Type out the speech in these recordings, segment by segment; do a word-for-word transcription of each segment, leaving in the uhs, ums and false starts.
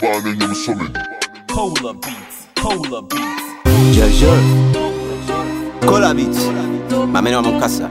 Bana you summon. Polar beats, polar beats. Jojo, Cola beats. Mameno mukasa.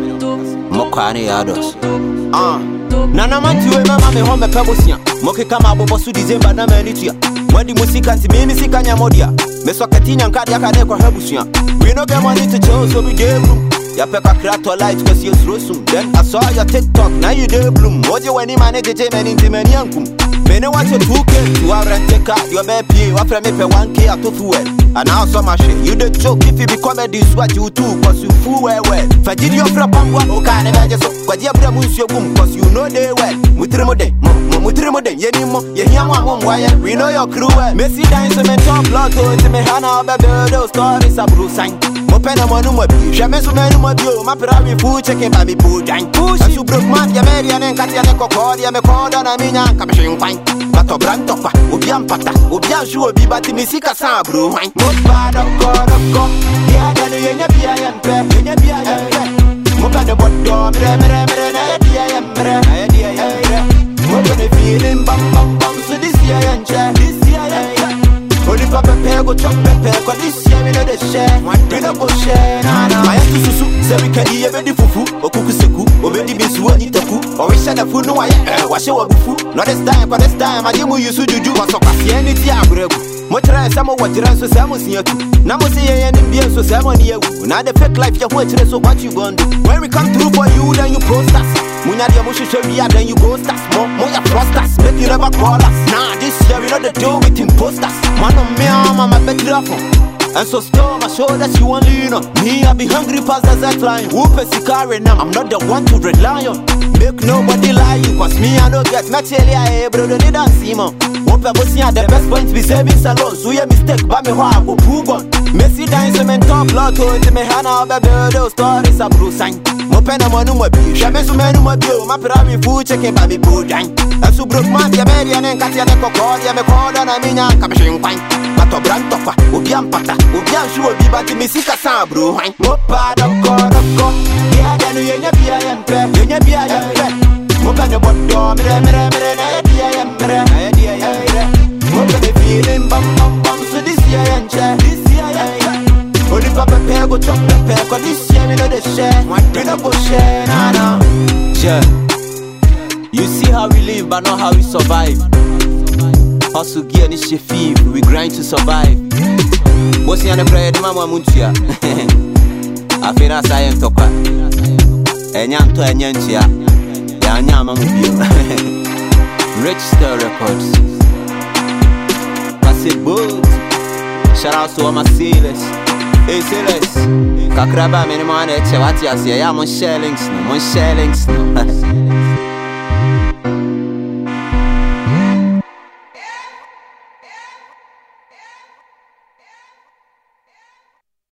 Mokane yados. Ah, nana manti we mama me home pebosia. Moke kama bobo su December na manitia. Wadi musika nti mimi sikanya modia. Meso katinya nkadi akade kwa hebusia. We no get money to chill so we game room. Ya peka creator light cause you throw. Then I saw your TikTok, now you dey bloom. What you when you manage J man into many yankum. Many want you two K, you are rent take out your baby, you after me pay one K out of fuel. And now so much shit, you the joke if you become a this what you do, cause you fool well well. Fajiri your frapangwa, o kane beje so, kwa dia bra munsio boom, cause you know they well. Mutrimo de, mutrimo de, ye ni mo, ye hiya mo mo why we know your crew well. Messi dance me top blood to it me hana baby those stories a blue sign. Mo pena mo no mo bi, hwe me so me no mo bi o, ma pra we food checking ba me food dan. Push you broke man, ya me ya nen katia ne kokori, ya me koda na minya ka me hwen kwan. Bato branto kwa, obi ampata, obi anshu obi bati misika sa bro hwan. Mo ba do ko do ko, ya da no yenya bia yempe, yenya bia yempe. Mo ba do bodo, mre mre mre na dia yemre, na dia yemre. Mo ba ne feeling bam bam bam so this year yenche, this year yenche. Only papa pay go chop pepe, cause this year we know the share, we no go share, na na. I have to susu, say we can eat every fufu, okuku seku, obedi bisu oni teku, or we share the food no I eh, wash your bufu. Not this time, but this time I jimu yusu juju, cause of a any abregu. Much less some of what you so some see you. Namo see any beer so some near you. Now the fake life you watch so what you gonna do? When we come through for you, then you post us. Munya dia mushu sharia, then you ghost us. More, more ya frost us, make you never call us. Nah, this year we know the deal with imposters. Man on me, I'm a better off. And so still my shoulders you want lean on. Me, I be hungry past the Z line. Whoop a sicari now, I'm not the one to rely on. Make nobody lie you, cause me I don't get material, eh, bro, don't need a simon. Whoop a bossy at the best point, be saving salon. So you mistake, but me who I go prove on. Messi dance me top blood to it, me hana baby, those stories a blue sign. Mo pena mo no mo bi, hwe me so me no mo bi o, ma pra me food checking ba me food dan. Asu broke man, ya me dia nen katia ne kokori, ya me koda na minya ka me hwen kwan. Bato branto kwa, obi ampata, obi anshu obi bati misika sa bro hwan. Mo pa do ko do ko, ya da no yenya bia yempe, yenya bia yempe. Mo pa ne bodo, mre mre mre na dia yemre, na dia yemre. Mo pa ne feeling bam bam bam so this year yenche, this year yenche. Only papa pay go chop pepe, cause this year we know the share, we no go share, na na. Yeah, you see how we live but not how we survive. Hustle gear ni shefi, we grind to survive. Bossy and the prayer di mama muntia. Afina sayem toka. Enyam to enyantia. Ya nyama mubio. Register Records. Passe boat. Shout out to all my sailors. Hey sailors. Kakraba minimum ane che wati asiya ya mon shellings no, mon shellings no.